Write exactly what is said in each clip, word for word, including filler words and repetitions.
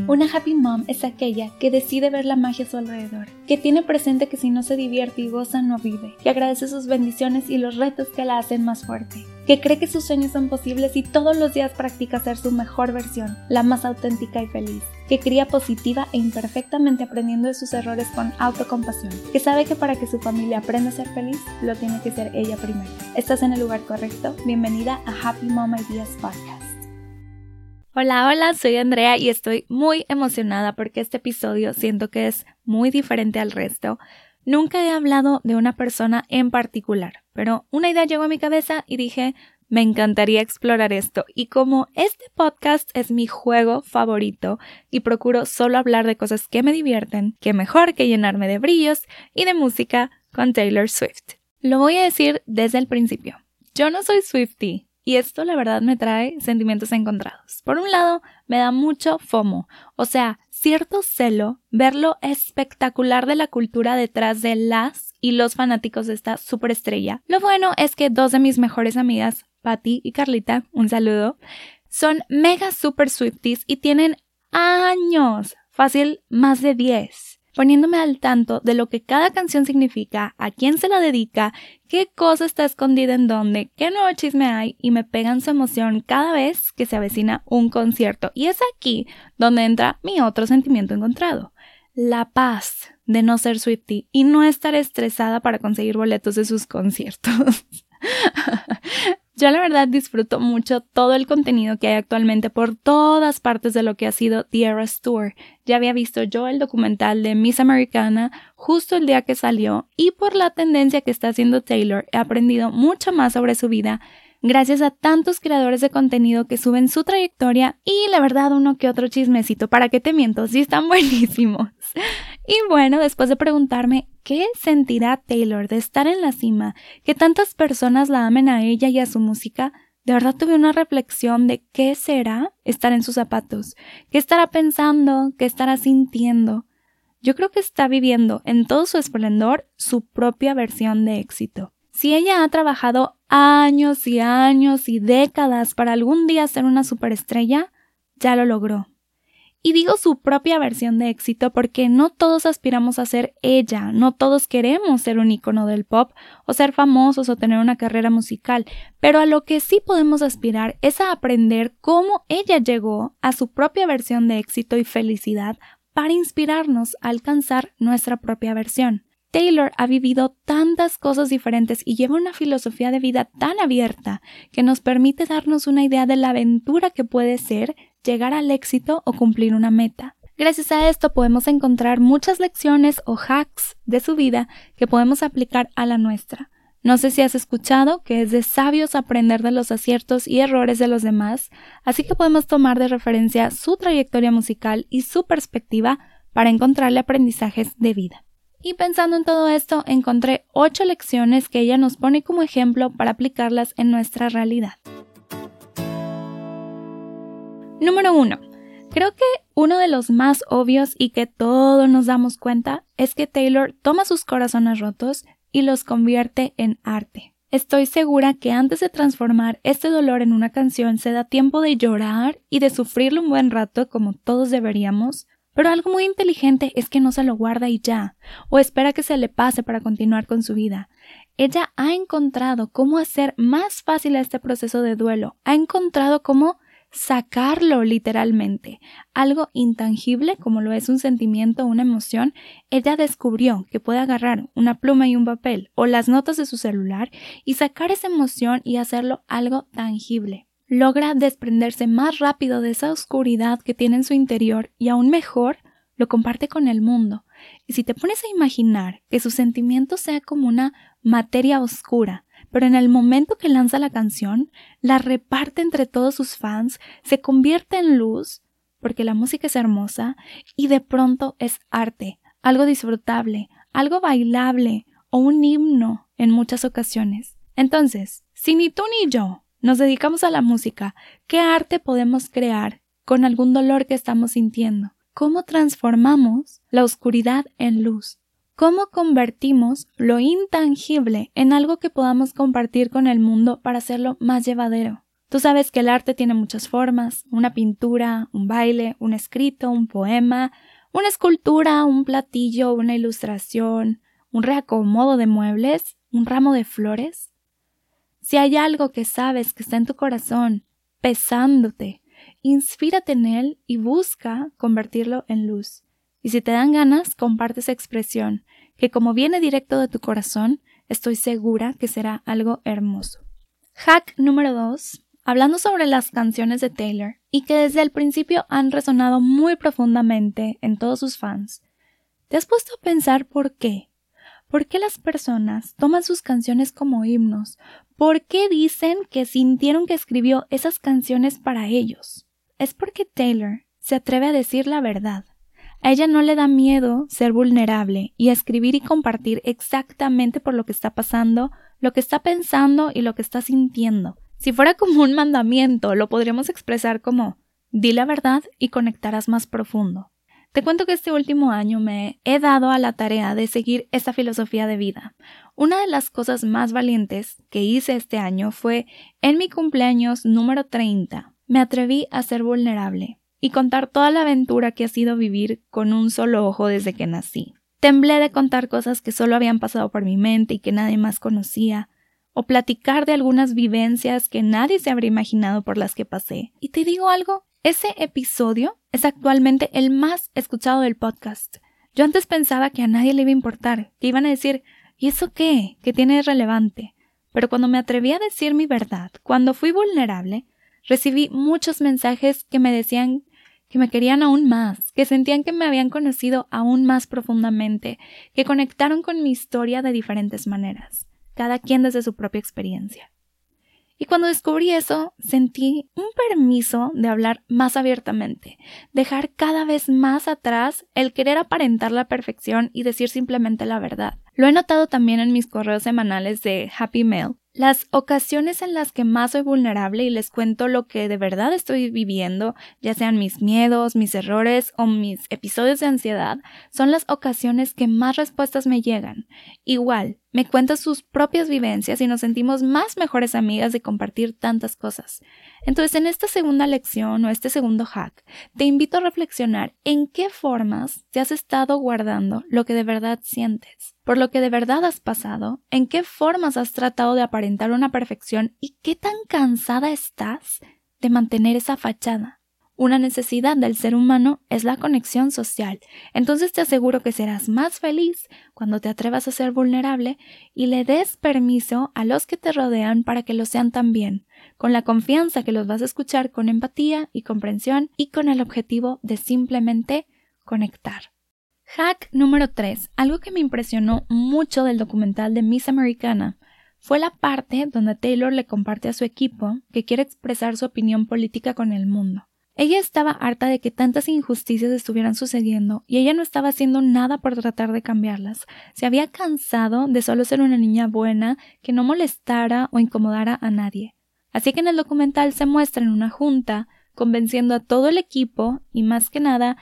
Una happy mom es aquella que decide ver la magia a su alrededor, que tiene presente que si no se divierte y goza no vive, que agradece sus bendiciones y los retos que la hacen más fuerte, que cree que sus sueños son posibles y todos los días practica ser su mejor versión, la más auténtica y feliz, que cría positiva e imperfectamente aprendiendo de sus errores con autocompasión, que sabe que para que su familia aprenda a ser feliz, lo tiene que ser ella primero. Estás en el lugar correcto. Bienvenida a Happy Mom Ideas Podcast. Hola, hola, soy Andrea y estoy muy emocionada porque este episodio siento que es muy diferente al resto. Nunca he hablado de una persona en particular, pero una idea llegó a mi cabeza y dije, me encantaría explorar esto. Y como este podcast es mi juego favorito y procuro solo hablar de cosas que me divierten, qué mejor que llenarme de brillos y de música con Taylor Swift. Lo voy a decir desde el principio. Yo no soy Swiftie. Y esto la verdad me trae sentimientos encontrados. Por un lado, me da mucho FOMO, o sea, cierto celo ver lo espectacular de la cultura detrás de las y los fanáticos de esta superestrella. Lo bueno es que dos de mis mejores amigas, Patty y Carlita, un saludo, son mega super Swifties y tienen años, fácil más de diez. Poniéndome al tanto de lo que cada canción significa, a quién se la dedica, qué cosa está escondida en dónde, qué nuevo chisme hay y me pegan su emoción cada vez que se avecina un concierto. Y es aquí donde entra mi otro sentimiento encontrado, la paz de no ser Swiftie y no estar estresada para conseguir boletos de sus conciertos. Yo la verdad disfruto mucho todo el contenido que hay actualmente por todas partes de lo que ha sido The Eras Tour. Ya había visto yo el documental de Miss Americana justo el día que salió y por la tendencia que está haciendo Taylor he aprendido mucho más sobre su vida gracias a tantos creadores de contenido que suben su trayectoria y la verdad uno que otro chismecito, ¿para qué te miento? Sí están buenísimos. Y bueno, después de preguntarme qué sentirá Taylor de estar en la cima, que tantas personas la amen a ella y a su música, de verdad tuve una reflexión de qué será estar en sus zapatos, qué estará pensando, qué estará sintiendo. Yo creo que está viviendo en todo su esplendor su propia versión de éxito. Si ella ha trabajado años y años y décadas para algún día ser una superestrella, ya lo logró. Y digo su propia versión de éxito porque no todos aspiramos a ser ella, no todos queremos ser un ícono del pop o ser famosos o tener una carrera musical, pero a lo que sí podemos aspirar es a aprender cómo ella llegó a su propia versión de éxito y felicidad para inspirarnos a alcanzar nuestra propia versión. Taylor ha vivido tantas cosas diferentes y lleva una filosofía de vida tan abierta que nos permite darnos una idea de la aventura que puede ser llegar al éxito o cumplir una meta. Gracias a esto podemos encontrar muchas lecciones o hacks de su vida que podemos aplicar a la nuestra. No sé si has escuchado que es de sabios aprender de los aciertos y errores de los demás, así que podemos tomar de referencia su trayectoria musical y su perspectiva para encontrarle aprendizajes de vida. Y pensando en todo esto, encontré ocho lecciones que ella nos pone como ejemplo para aplicarlas en nuestra realidad. Número uno. Creo que uno de los más obvios y que todos nos damos cuenta es que Taylor toma sus corazones rotos y los convierte en arte. Estoy segura que antes de transformar este dolor en una canción se da tiempo de llorar y de sufrirlo un buen rato como todos deberíamos, pero algo muy inteligente es que no se lo guarda y ya, o espera que se le pase para continuar con su vida. Ella ha encontrado cómo hacer más fácil este proceso de duelo, ha encontrado cómo sacarlo literalmente, algo intangible como lo es un sentimiento o una emoción. Ella descubrió que puede agarrar una pluma y un papel o las notas de su celular y sacar esa emoción y hacerlo algo tangible. Logra desprenderse más rápido de esa oscuridad que tiene en su interior y aún mejor, lo comparte con el mundo. Y si te pones a imaginar que su sentimiento sea como una materia oscura, pero en el momento que lanza la canción, la reparte entre todos sus fans, se convierte en luz, porque la música es hermosa, y de pronto es arte, algo disfrutable, algo bailable o un himno en muchas ocasiones. Entonces, si ni tú ni yo nos dedicamos a la música, ¿qué arte podemos crear con algún dolor que estamos sintiendo? ¿Cómo transformamos la oscuridad en luz? ¿Cómo convertimos lo intangible en algo que podamos compartir con el mundo para hacerlo más llevadero? Tú sabes que el arte tiene muchas formas, una pintura, un baile, un escrito, un poema, una escultura, un platillo, una ilustración, un reacomodo de muebles, un ramo de flores. Si hay algo que sabes que está en tu corazón, pesándote, inspírate en él y busca convertirlo en luz. Y si te dan ganas, comparte esa expresión, que como viene directo de tu corazón, estoy segura que será algo hermoso. Hack número dos. Hablando sobre las canciones de Taylor y que desde el principio han resonado muy profundamente en todos sus fans, ¿te has puesto a pensar por qué? ¿Por qué las personas toman sus canciones como himnos? ¿Por qué dicen que sintieron que escribió esas canciones para ellos? Es porque Taylor se atreve a decir la verdad. A ella no le da miedo ser vulnerable y a escribir y compartir exactamente por lo que está pasando, lo que está pensando y lo que está sintiendo. Si fuera como un mandamiento, lo podríamos expresar como di la verdad y conectarás más profundo. Te cuento que este último año me he dado a la tarea de seguir esta filosofía de vida. Una de las cosas más valientes que hice este año fue, en mi cumpleaños número treinta, me atreví a ser vulnerable y contar toda la aventura que ha sido vivir con un solo ojo desde que nací. Temblé de contar cosas que solo habían pasado por mi mente y que nadie más conocía, o platicar de algunas vivencias que nadie se habría imaginado por las que pasé. Y te digo algo, ese episodio es actualmente el más escuchado del podcast. Yo antes pensaba que a nadie le iba a importar, que iban a decir, ¿y eso qué? ¿Qué tiene de relevante? Pero cuando me atreví a decir mi verdad, cuando fui vulnerable, recibí muchos mensajes que me decían que me querían aún más, que sentían que me habían conocido aún más profundamente, que conectaron con mi historia de diferentes maneras, cada quien desde su propia experiencia. Y cuando descubrí eso, sentí un permiso de hablar más abiertamente, dejar cada vez más atrás el querer aparentar la perfección y decir simplemente la verdad. Lo he notado también en mis correos semanales de Happy Mail. Las ocasiones en las que más soy vulnerable y les cuento lo que de verdad estoy viviendo, ya sean mis miedos, mis errores o mis episodios de ansiedad, son las ocasiones que más respuestas me llegan. Igual, me cuentan sus propias vivencias y nos sentimos más mejores amigas de compartir tantas cosas. Entonces, en esta segunda lección o este segundo hack, te invito a reflexionar en qué formas te has estado guardando lo que de verdad sientes, por lo que de verdad has pasado, en qué formas has tratado de aparentar una perfección y qué tan cansada estás de mantener esa fachada. Una necesidad del ser humano es la conexión social, entonces te aseguro que serás más feliz cuando te atrevas a ser vulnerable y le des permiso a los que te rodean para que lo sean también, con la confianza que los vas a escuchar con empatía y comprensión y con el objetivo de simplemente conectar. Hack número tres. Algo que me impresionó mucho del documental de Miss Americana fue la parte donde Taylor le comparte a su equipo que quiere expresar su opinión política con el mundo. Ella estaba harta de que tantas injusticias estuvieran sucediendo y ella no estaba haciendo nada por tratar de cambiarlas. Se había cansado de solo ser una niña buena que no molestara o incomodara a nadie. Así que en el documental se muestra en una junta convenciendo a todo el equipo y más que nada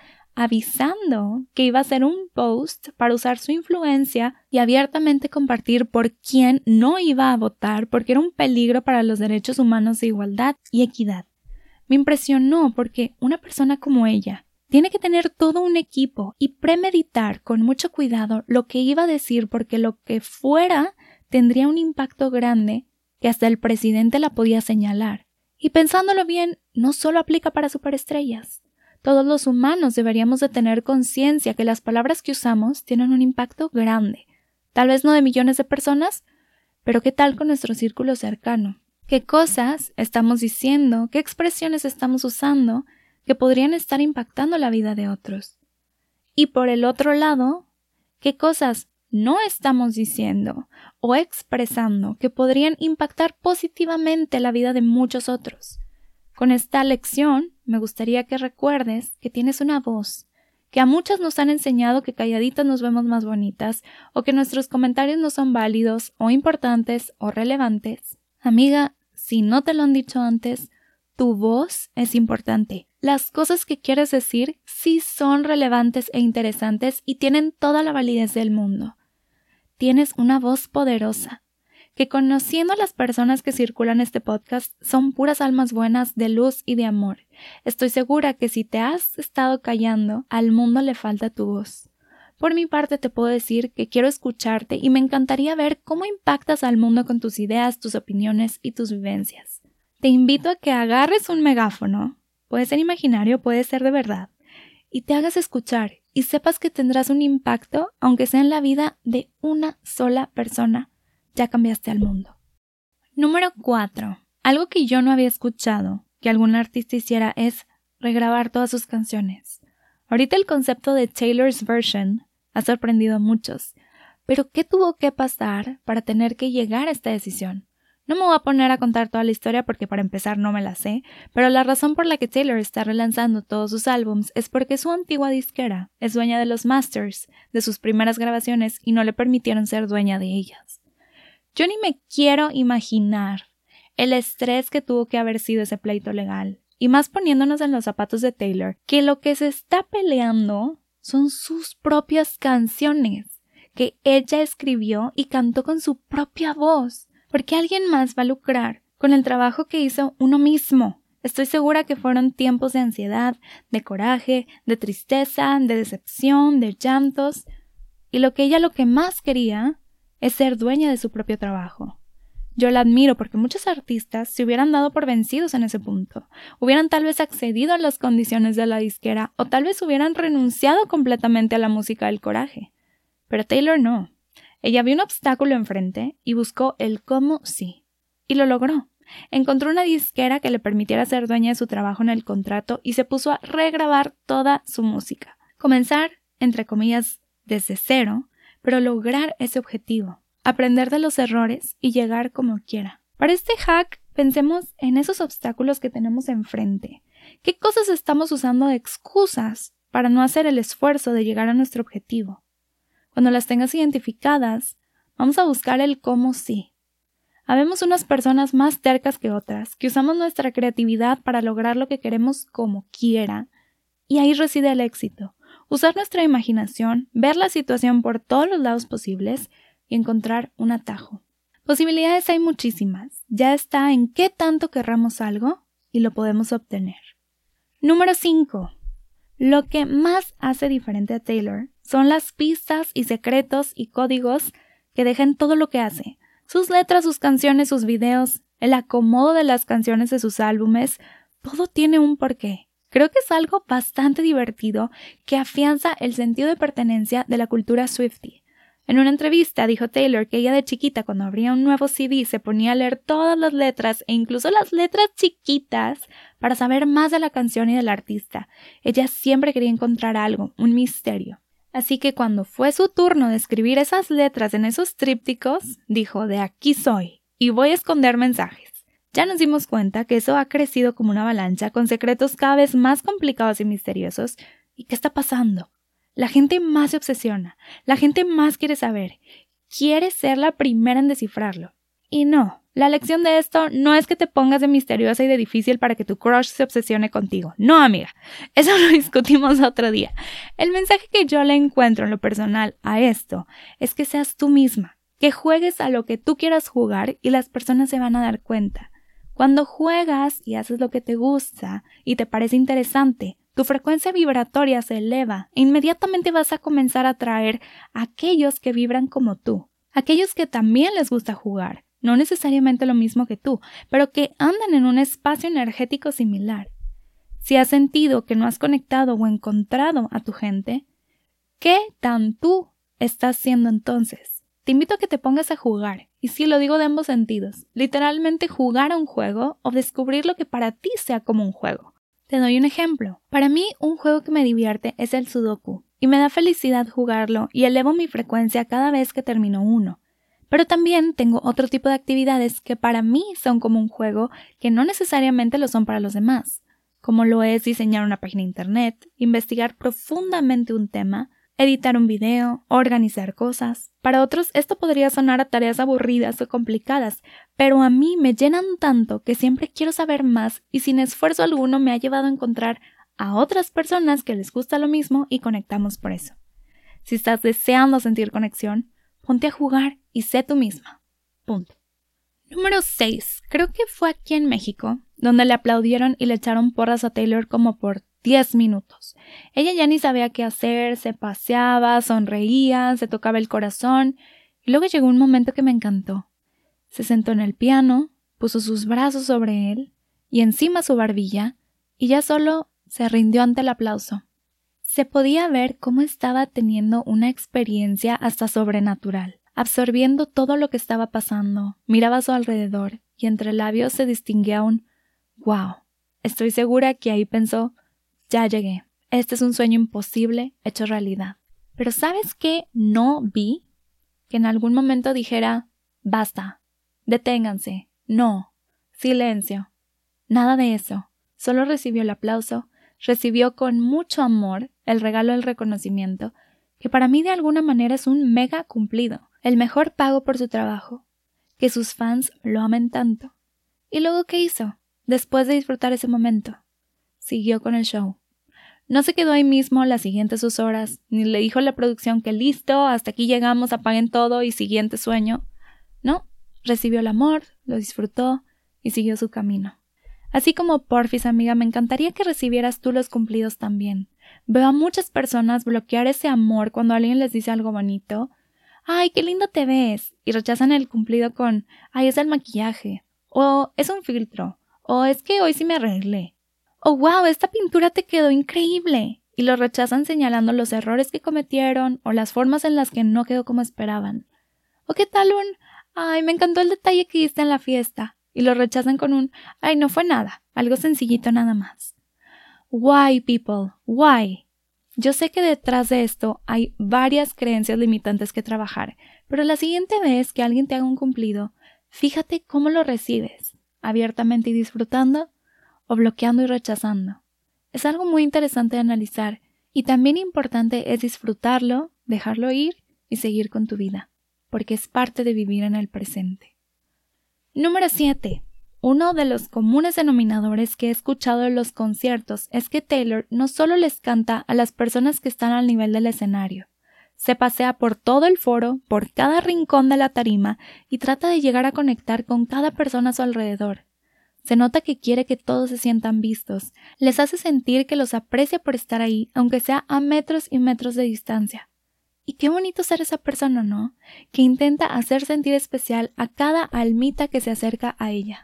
avisando que iba a hacer un post para usar su influencia y abiertamente compartir por quién no iba a votar porque era un peligro para los derechos humanos de igualdad y equidad. Me impresionó porque una persona como ella tiene que tener todo un equipo y premeditar con mucho cuidado lo que iba a decir porque lo que fuera tendría un impacto grande que hasta el presidente la podía señalar. Y pensándolo bien, no solo aplica para superestrellas. Todos los humanos deberíamos de tener conciencia que las palabras que usamos tienen un impacto grande. Tal vez no de millones de personas, pero ¿qué tal con nuestro círculo cercano? ¿Qué cosas estamos diciendo, qué expresiones estamos usando que podrían estar impactando la vida de otros? Y por el otro lado, ¿qué cosas no estamos diciendo o expresando que podrían impactar positivamente la vida de muchos otros? Con esta lección, me gustaría que recuerdes que tienes una voz, que a muchas nos han enseñado que calladitas nos vemos más bonitas o que nuestros comentarios no son válidos o importantes o relevantes. Amiga, si no te lo han dicho antes, tu voz es importante. Las cosas que quieres decir sí son relevantes e interesantes y tienen toda la validez del mundo. Tienes una voz poderosa. que conociendo a las personas que circulan este podcast son puras almas buenas de luz y de amor. Estoy segura que si te has estado callando, al mundo le falta tu voz. Por mi parte te puedo decir que quiero escucharte y me encantaría ver cómo impactas al mundo con tus ideas, tus opiniones y tus vivencias. Te invito a que agarres un megáfono, puede ser imaginario, puede ser de verdad, y te hagas escuchar y sepas que tendrás un impacto, aunque sea en la vida de una sola persona. Ya cambiaste al mundo. Número cuatro. Algo que yo no había escuchado que algún artista hiciera es regrabar todas sus canciones. Ahorita el concepto de Taylor's version ha sorprendido a muchos, pero ¿qué tuvo que pasar para tener que llegar a esta decisión? No me voy a poner a contar toda la historia porque para empezar no me la sé, pero la razón por la que Taylor está relanzando todos sus álbums es porque su antigua disquera es dueña de los masters de sus primeras grabaciones y no le permitieron ser dueña de ellas. Yo ni me quiero imaginar el estrés que tuvo que haber sido ese pleito legal, y más poniéndonos en los zapatos de Taylor, que lo que se está peleando son sus propias canciones, que ella escribió y cantó con su propia voz, porque alguien más va a lucrar con el trabajo que hizo uno mismo. Estoy segura que fueron tiempos de ansiedad, de coraje, de tristeza, de decepción, de llantos, y lo que ella lo que más quería es ser dueña de su propio trabajo. Yo la admiro porque muchos artistas se hubieran dado por vencidos en ese punto, hubieran tal vez accedido a las condiciones de la disquera o tal vez hubieran renunciado completamente a la música del coraje. Pero Taylor no. Ella vio un obstáculo enfrente y buscó el cómo sí. Y lo logró. Encontró una disquera que le permitiera ser dueña de su trabajo en el contrato y se puso a regrabar toda su música. Comenzar, entre comillas, desde cero, pero lograr ese objetivo, aprender de los errores y llegar como quiera. Para este hack, pensemos en esos obstáculos que tenemos enfrente. ¿Qué cosas estamos usando de excusas para no hacer el esfuerzo de llegar a nuestro objetivo? Cuando las tengas identificadas, vamos a buscar el cómo sí. Habemos unas personas más tercas que otras, que usamos nuestra creatividad para lograr lo que queremos como quiera, y ahí reside el éxito. Usar nuestra imaginación, ver la situación por todos los lados posibles y encontrar un atajo. Posibilidades hay muchísimas. Ya está en qué tanto querramos algo y lo podemos obtener. Número cinco. Lo que más hace diferente a Taylor son las pistas y secretos y códigos que deja en todo lo que hace. Sus letras, sus canciones, sus videos, el acomodo de las canciones de sus álbumes, todo tiene un porqué. Creo que es algo bastante divertido que afianza el sentido de pertenencia de la cultura Swiftie. En una entrevista dijo Taylor que ella de chiquita cuando abría un nuevo C D se ponía a leer todas las letras e incluso las letras chiquitas para saber más de la canción y del artista. Ella siempre quería encontrar algo, un misterio. Así que cuando fue su turno de escribir esas letras en esos trípticos, dijo, de aquí soy y voy a esconder mensajes. Ya nos dimos cuenta que eso ha crecido como una avalancha con secretos cada vez más complicados y misteriosos. ¿Y qué está pasando? La gente más se obsesiona, la gente más quiere saber, quiere ser la primera en descifrarlo. Y no, la lección de esto no es que te pongas de misteriosa y de difícil para que tu crush se obsesione contigo. No, amiga, eso lo discutimos otro día. El mensaje que yo le encuentro en lo personal a esto es que seas tú misma, que juegues a lo que tú quieras jugar y las personas se van a dar cuenta. Cuando juegas y haces lo que te gusta y te parece interesante, tu frecuencia vibratoria se eleva e inmediatamente vas a comenzar a atraer a aquellos que vibran como tú, aquellos que también les gusta jugar, no necesariamente lo mismo que tú, pero que andan en un espacio energético similar. Si has sentido que no has conectado o encontrado a tu gente, ¿qué tan tú estás siendo entonces? Te invito a que te pongas a jugar, y sí lo digo de ambos sentidos, literalmente jugar a un juego o descubrir lo que para ti sea como un juego. Te doy un ejemplo. Para mí, un juego que me divierte es el Sudoku, y me da felicidad jugarlo y elevo mi frecuencia cada vez que termino uno. Pero también tengo otro tipo de actividades que para mí son como un juego que no necesariamente lo son para los demás, como lo es diseñar una página de internet, investigar profundamente un tema, editar un video, organizar cosas. Para otros esto podría sonar a tareas aburridas o complicadas, pero a mí me llenan tanto que siempre quiero saber más y sin esfuerzo alguno me ha llevado a encontrar a otras personas que les gusta lo mismo y conectamos por eso. Si estás deseando sentir conexión, ponte a jugar y sé tú misma. Punto. Número seis. Creo que fue aquí en México, donde le aplaudieron y le echaron porras a Taylor como por diez minutos. Ella ya ni sabía qué hacer, se paseaba, sonreía, se tocaba el corazón, y luego llegó un momento que me encantó. Se sentó en el piano, puso sus brazos sobre él y encima su barbilla, y ya solo se rindió ante el aplauso. Se podía ver cómo estaba teniendo una experiencia hasta sobrenatural, absorbiendo todo lo que estaba pasando. Miraba a su alrededor y entre labios se distinguía un «wow». Estoy segura que ahí pensó «ya llegué, este es un sueño imposible hecho realidad». Pero ¿sabes qué no vi? Que en algún momento dijera «basta, deténganse, no, silencio». Nada de eso. Solo recibió el aplauso, recibió con mucho amor el regalo del reconocimiento, que para mí de alguna manera es un mega cumplido, el mejor pago por su trabajo, que sus fans lo amen tanto. ¿Y luego qué hizo? Después de disfrutar ese momento, siguió con el show. No se quedó ahí mismo las siguientes dos horas, ni le dijo a la producción que listo, hasta aquí llegamos, apaguen todo y siguiente sueño. No, recibió el amor, lo disfrutó y siguió su camino. Así como porfis, amiga, me encantaría que recibieras tú los cumplidos también. Veo a muchas personas bloquear ese amor cuando alguien les dice algo bonito. ¡Ay, qué lindo te ves! Y rechazan el cumplido con ¡ay, es el maquillaje! O es un filtro. O es que hoy sí me arreglé. O ¡wow, esta pintura te quedó increíble! Y lo rechazan señalando los errores que cometieron o las formas en las que no quedó como esperaban. O ¿qué tal un ¡ay, me encantó el detalle que diste en la fiesta! Y lo rechazan con un ¡ay, no fue nada! Algo sencillito nada más. Why, people? Why? Yo sé que detrás de esto hay varias creencias limitantes que trabajar, pero la siguiente vez que alguien te haga un cumplido, fíjate cómo lo recibes, abiertamente y disfrutando, o bloqueando y rechazando. Es algo muy interesante de analizar, y también importante es disfrutarlo, dejarlo ir y seguir con tu vida, porque es parte de vivir en el presente. Número siete. Uno de los comunes denominadores que he escuchado en los conciertos es que Taylor no solo les canta a las personas que están al nivel del escenario, se pasea por todo el foro, por cada rincón de la tarima y trata de llegar a conectar con cada persona a su alrededor. Se nota que quiere que todos se sientan vistos, les hace sentir que los aprecia por estar ahí, aunque sea a metros y metros de distancia. Y qué bonito ser esa persona, ¿no? Que intenta hacer sentir especial a cada almita que se acerca a ella.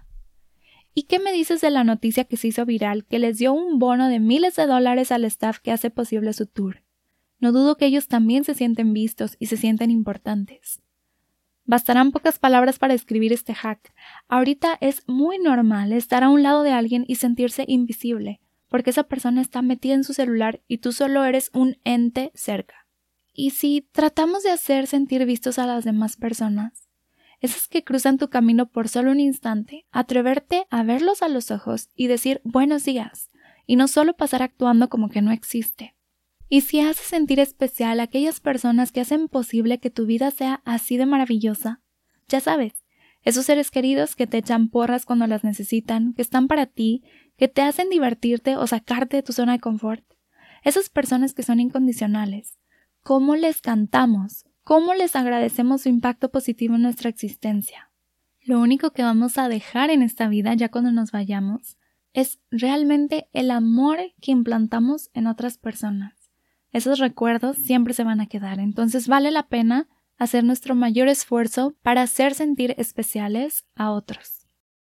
¿Y qué me dices de la noticia que se hizo viral que les dio un bono de miles de dólares al staff que hace posible su tour? No dudo que ellos también se sienten vistos y se sienten importantes. Bastarán pocas palabras para escribir este hack. Ahorita es muy normal estar a un lado de alguien y sentirse invisible, porque esa persona está metida en su celular y tú solo eres un ente cerca. Y si tratamos de hacer sentir vistos a las demás personas, esas que cruzan tu camino por solo un instante, atreverte a verlos a los ojos y decir buenos días, y no solo pasar actuando como que no existe. Y si haces sentir especial a aquellas personas que hacen posible que tu vida sea así de maravillosa, ya sabes, esos seres queridos que te echan porras cuando las necesitan, que están para ti, que te hacen divertirte o sacarte de tu zona de confort, esas personas que son incondicionales. ¿Cómo les cantamos? ¿Cómo les agradecemos su impacto positivo en nuestra existencia? Lo único que vamos a dejar en esta vida ya cuando nos vayamos es realmente el amor que implantamos en otras personas. Esos recuerdos siempre se van a quedar, entonces vale la pena hacer nuestro mayor esfuerzo para hacer sentir especiales a otros.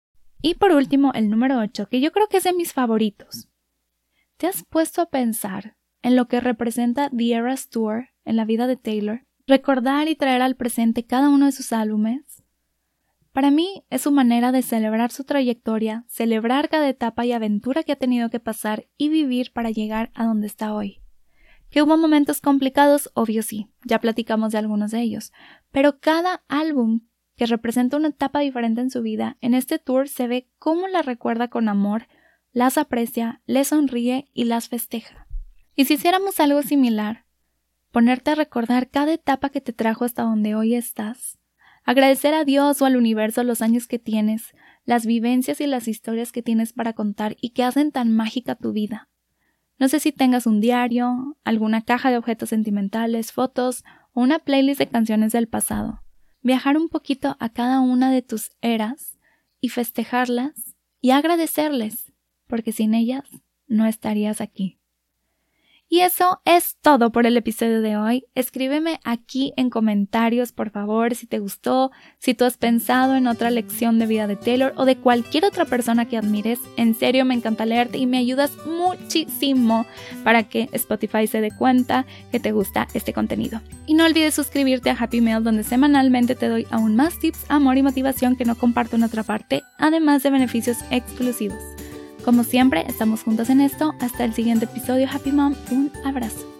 Y por último, el número ocho, que yo creo que es de mis favoritos. ¿Te has puesto a pensar en lo que representa The Eras Tour en la vida de Taylor? Recordar y traer al presente cada uno de sus álbumes. Para mí es su manera de celebrar su trayectoria, celebrar cada etapa y aventura que ha tenido que pasar y vivir para llegar a donde está hoy. Que hubo momentos complicados, obvio sí, ya platicamos de algunos de ellos, pero cada álbum que representa una etapa diferente en su vida, en este tour se ve cómo la recuerda con amor, las aprecia, les sonríe y las festeja. Y si hiciéramos algo similar, ponerte a recordar cada etapa que te trajo hasta donde hoy estás, agradecer a Dios o al universo los años que tienes, las vivencias y las historias que tienes para contar y que hacen tan mágica tu vida. No sé si tengas un diario, alguna caja de objetos sentimentales, fotos o una playlist de canciones del pasado. viajar un poquito a cada una de tus eras y festejarlas y agradecerles, porque sin ellas no estarías aquí. Y eso es todo por el episodio de hoy. Escríbeme aquí en comentarios, por favor, si te gustó, si tú has pensado en otra lección de vida de Taylor o de cualquier otra persona que admires. En serio, me encanta leerte y me ayudas muchísimo para que Spotify se dé cuenta que te gusta este contenido. Y no olvides suscribirte a Happy Mail, donde semanalmente te doy aún más tips, amor y motivación que no comparto en otra parte, además de beneficios exclusivos. Como siempre, estamos juntos en esto. Hasta el siguiente episodio, Happy Mom. Un abrazo.